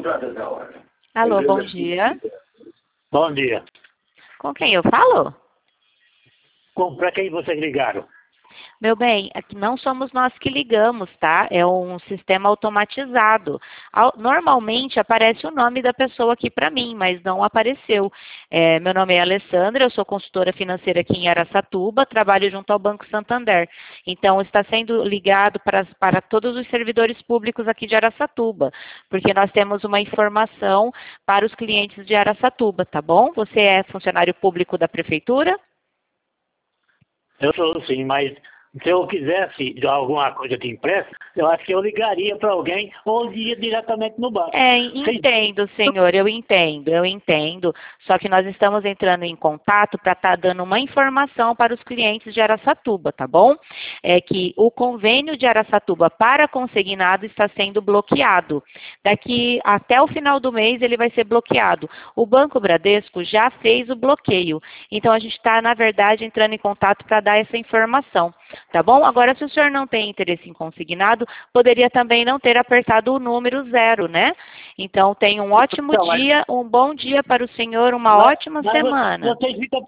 Alô, bom dia. Bom dia. Com quem eu falo? Para quem vocês ligaram? Meu bem, aqui não somos nós que ligamos, tá? É um sistema automatizado. Normalmente aparece o nome da pessoa aqui para mim, mas não apareceu. Meu nome é Alessandra, eu sou consultora financeira aqui em Araçatuba, trabalho junto ao Banco Santander. Então, está sendo ligado para todos os servidores públicos aqui de Araçatuba, porque nós temos uma informação para os clientes de Araçatuba, tá bom? Você é funcionário público da prefeitura? Eu sou sim, mas se eu quisesse alguma coisa de impressa, eu acho que eu ligaria para alguém ou ia diretamente no banco. Entendo, senhor, eu entendo. Só que nós estamos entrando em contato para estar dando uma informação para os clientes de Araçatuba, tá bom? É que o convênio de Araçatuba para consignado está sendo bloqueado. Daqui até o final do mês ele vai ser bloqueado. O Banco Bradesco já fez o bloqueio. Então a gente está, na verdade, entrando em contato para dar essa informação. Tá bom? Agora, se o senhor não tem interesse em consignado, poderia também não ter apertado o número 0, né? Então, tenha um ótimo dia, um bom dia para o senhor, uma ótima semana. Vocês ficam